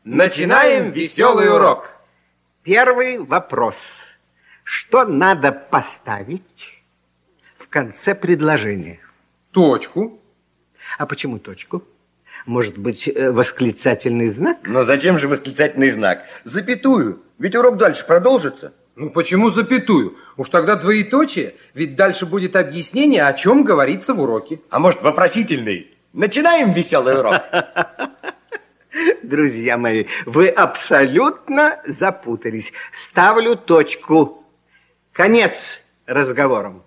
Начинаем веселый урок. Первый вопрос. Что надо поставить в конце предложения? Точку. А почему точку? Может быть, восклицательный знак? Но зачем же восклицательный знак? Запятую, ведь урок дальше продолжится. Ну, почему запятую? Уж тогда двоеточие, ведь дальше будет объяснение, о чем говорится в уроке. А может, вопросительный? Начинаем веселый урок. Друзья мои, вы абсолютно запутались. Ставлю точку. Конец разговорам.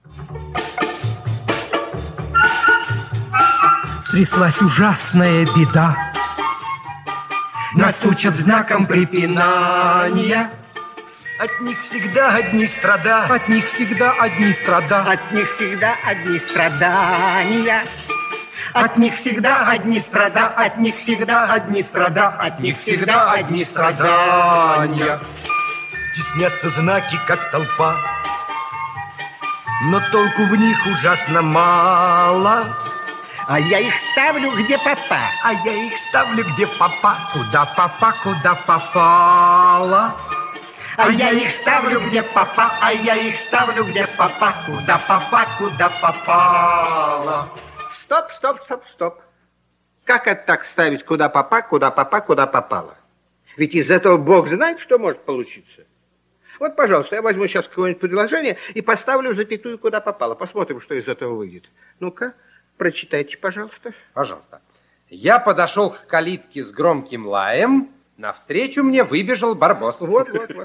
Стряслась ужасная беда. Нас учат знаком препинания. От них всегда одни страда. От них всегда одни страда. От них всегда одни страдания. От них всегда одни страда. От них всегда одни страда. От них всегда одни страдания. Теснятся знаки, как толпа, но толку в них ужасно мало. А я их ставлю, где попа. А я их ставлю, где попа. Куда попа, куда попало. А я их ставлю, где попа. А я их ставлю, где попа. Куда попа, куда попало. Стоп, стоп, стоп, стоп. Как это так ставить, куда попа, куда попа, куда попало? Ведь из этого Бог знает, что может получиться. Вот, пожалуйста, я возьму сейчас какое-нибудь предложение и поставлю запятую, куда попало. Посмотрим, что из этого выйдет. Ну-ка, прочитайте, пожалуйста. Пожалуйста. Я подошел к калитке с громким лаем. Навстречу мне выбежал барбос. Вот.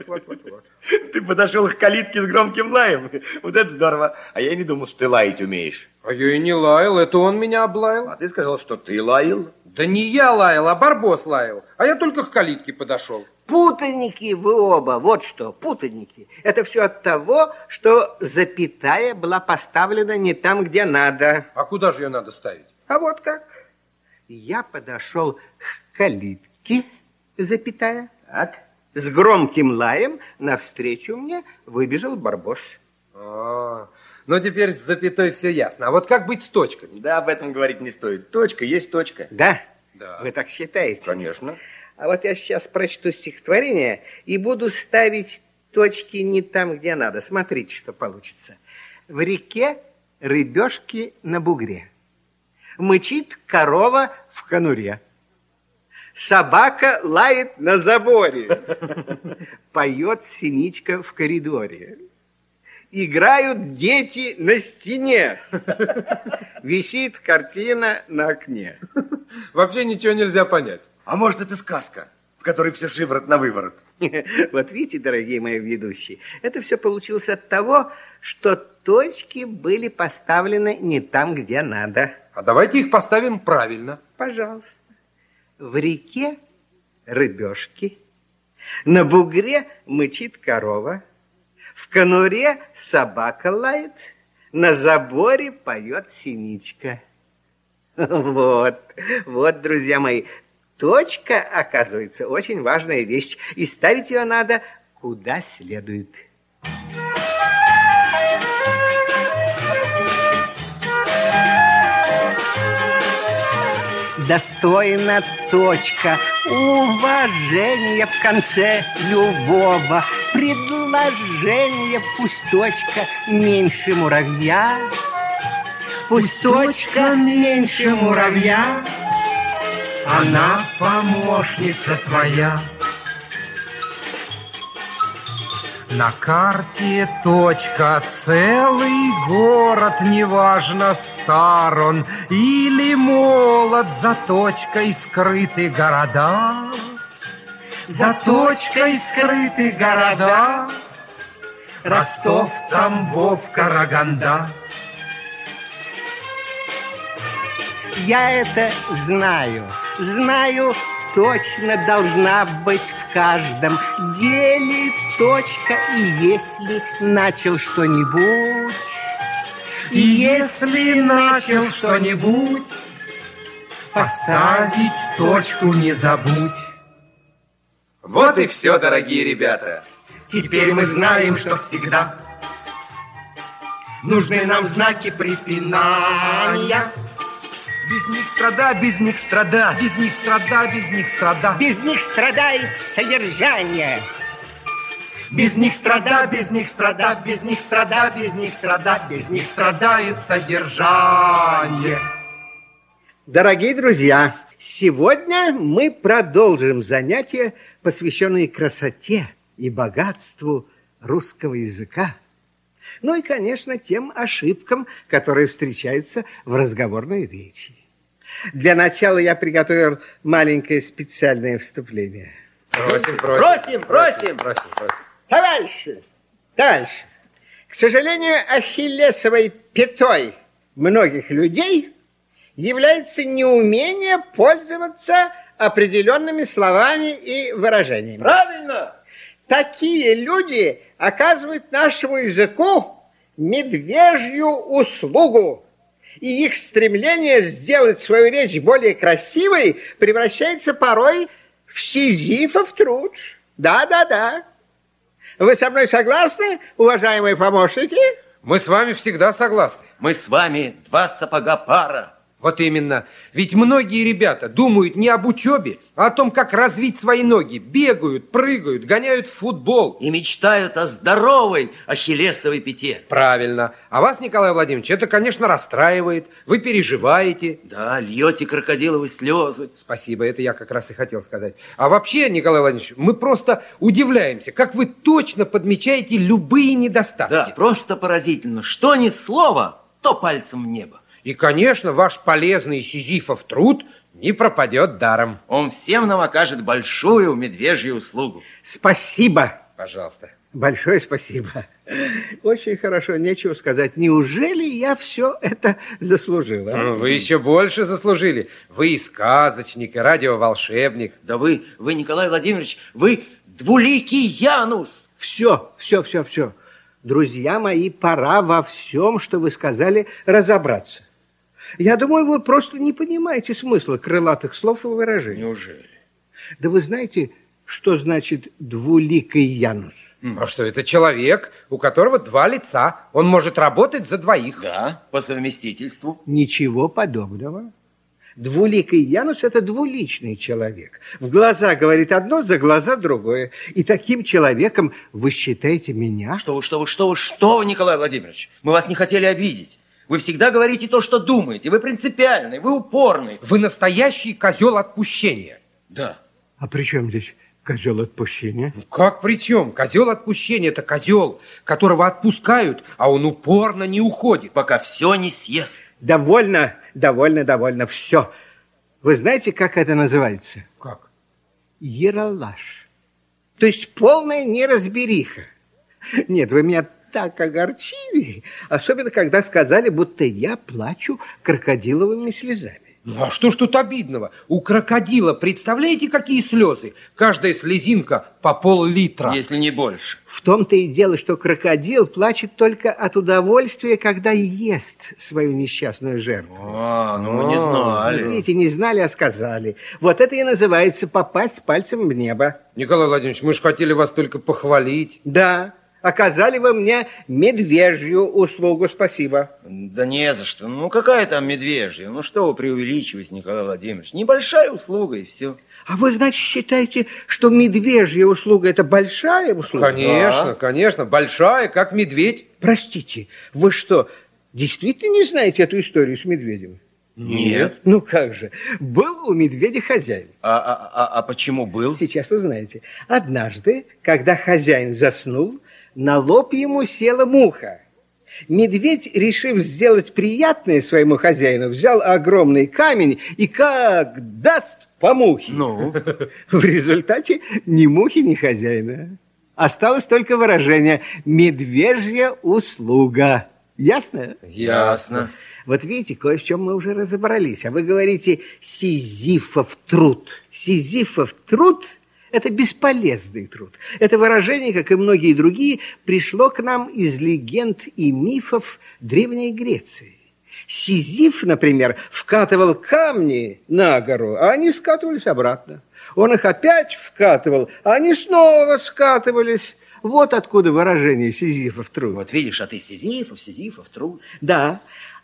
Ты подошел к калитке с громким лаем. Вот это здорово. А я и не думал, что ты лаять умеешь. А я и не лаял, это он меня облаял. А ты сказал, что ты лаял. Да не я лаял, а барбос лаял. А я только к калитке подошел. Путаники вы оба, вот что, путаники. Это все от того, что запятая была поставлена не там, где надо. А куда же ее надо ставить? А вот как. Я подошел к калитке, запятая, Так. с громким лаем навстречу мне выбежал барбос. Ну, теперь с запятой все ясно. А вот как быть с точками? Да, об этом говорить не стоит. Точка есть точка. Да? Да. Вы так считаете? Конечно. А вот я сейчас прочту стихотворение и буду ставить точки не там, где надо. Смотрите, что получится. В реке рыбешки на бугре. Мычит корова в конуре. Собака лает на заборе. Поет синичка в коридоре. Играют дети на стене. Висит картина на окне. Вообще ничего нельзя понять. А может, это сказка, в которой все шиворот на выворот? Вот видите, дорогие мои ведущие, это все получилось от того, что точки были поставлены не там, где надо. А давайте их поставим правильно. Пожалуйста. В реке рыбешки, на бугре мычит корова, в конуре собака лает, на заборе поет синичка. Вот, друзья мои, точка, оказывается, очень важная вещь, и ставить ее надо куда следует. Достойна точка уважения в конце любого предложения. Пусть точка меньше муравья, пусть точка меньше муравья, Она помощница твоя. На карте точка, целый город, неважно, стар он или молод, за точкой скрыты города. За точкой скрыты города. Ростов, Тамбов, Караганда. Я это знаю, точно должна быть в каждом деле точка. И если начал что-нибудь, поставить точку не забудь. Вот и все, дорогие ребята. Теперь мы знаем, что всегда нужны нам знаки препинания. Без них страда, без них страда. Без них страда, без них страда. Без них страдает содержание. Без них страда, без них страда, без них страда, без них страда, без них страдает содержание. Дорогие друзья, сегодня мы продолжим занятия, посвященные красоте и богатству русского языка. Ну и, конечно, тем ошибкам, которые встречаются в разговорной речи. Для начала я приготовил маленькое специальное вступление. Просим. Товарищи, к сожалению, ахиллесовой пятой многих людей является неумение пользоваться определенными словами и выражениями. Правильно! Такие люди оказывают нашему языку медвежью услугу, и их стремление сделать свою речь более красивой превращается порой в сизифов труд. Да. Вы со мной согласны, уважаемые помощники? Мы с вами всегда согласны. Мы с вами два сапога пара. Вот именно. Ведь многие ребята думают не об учебе, а о том, как развить свои ноги. Бегают, прыгают, гоняют в футбол. И мечтают о здоровой ахиллесовой пяте. Правильно. А вас, Николай Владимирович, это, конечно, расстраивает. Вы переживаете. Да, льете крокодиловые слезы. Спасибо, это я как раз и хотел сказать. А вообще, Николай Владимирович, мы просто удивляемся, как вы точно подмечаете любые недостатки. Да, просто поразительно. Что ни слово, то пальцем в небо. И, конечно, ваш полезный сизифов труд не пропадет даром. Он всем нам окажет большую медвежью услугу. Спасибо. Пожалуйста. Большое спасибо. Очень хорошо, нечего сказать. Неужели я все это заслужила? Вы еще больше заслужили. Вы и сказочник, и радиоволшебник. Да вы, Николай Владимирович, вы двуликий Янус. Все. Друзья мои, пора во всем, что вы сказали, разобраться. Я думаю, вы просто не понимаете смысла крылатых слов и выражений. Неужели? Да вы знаете, что значит двуликий Янус? А что, это человек, у которого два лица. Он может работать за двоих. Да, по совместительству. Ничего подобного. Двуликий Янус – это двуличный человек. В глаза говорит одно, за глаза другое. И таким человеком вы считаете меня? Что вы, Николай Владимирович? Мы вас не хотели обидеть. Вы всегда говорите то, что думаете. Вы принципиальный, вы упорный. Вы настоящий козел отпущения. Да. А при чем здесь козел отпущения? Как при чем? Козел отпущения – это козел, которого отпускают, а он упорно не уходит. Пока все не съест. Довольно, все. Вы знаете, как это называется? Как? Ералаш. То есть полная неразбериха. Нет, вы меня так огорчили, особенно когда сказали, будто я плачу крокодиловыми слезами. Ну, а что ж тут обидного? У крокодила, представляете, какие слезы? Каждая слезинка по пол-литра. Если не больше. В том-то и дело, что крокодил плачет только от удовольствия, когда ест свою несчастную жертву. Мы не знали. Вот видите, не знали, а сказали. Вот это и называется попасть пальцем в небо. Николай Владимирович, мы же хотели вас только похвалить. Да. Оказали вы мне медвежью услугу, спасибо. Да не за что. Ну, какая там медвежья? Ну, что вы преувеличиваете, Николай Владимирович? Небольшая услуга, и все. А вы, значит, считаете, что медвежья услуга – это большая услуга? Конечно, большая, как медведь. Простите, вы что, действительно не знаете эту историю с медведем? Нет. Ну, как же. Был у медведя хозяин. А почему был? Сейчас узнаете. Однажды, когда хозяин заснул, на лоб ему села муха. Медведь, решив сделать приятное своему хозяину, взял огромный камень и как даст по мухе. Ну? В результате ни мухи, ни хозяина. Осталось только выражение «медвежья услуга». Ясно? Ясно. Вот видите, кое в чем мы уже разобрались. А вы говорите «сизифов труд». Сизифов труд – это бесполезный труд. Это выражение, как и многие другие, пришло к нам из легенд и мифов Древней Греции. Сизиф, например, вкатывал камни на гору, а они скатывались обратно. Он их опять вкатывал, а они снова скатывались. Вот откуда выражение «сизифов труд». Вот видишь, а ты Сизифов труд. Да.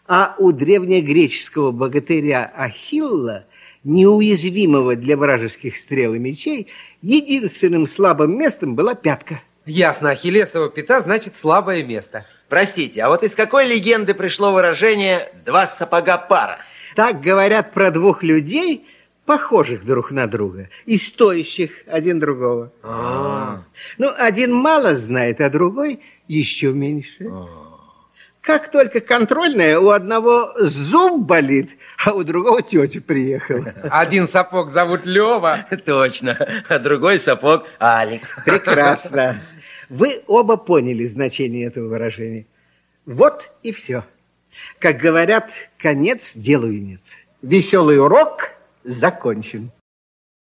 А у древнегреческого богатыря Ахилла, неуязвимого для вражеских стрел и мечей, единственным слабым местом была пятка. Ясно, ахиллесова пята значит слабое место. Простите, а вот из какой легенды пришло выражение «два сапога пара»? Так говорят про двух людей, похожих друг на друга и стоящих один другого. Ну, один мало знает, а другой еще меньше. Как только контрольная, у одного зуб болит, а у другого тетя приехала. Один сапог зовут Лева. Точно, а другой сапог Алик. Прекрасно. Вы оба поняли значение этого выражения. Вот и все. Как говорят, конец делу венец. Веселый урок закончен.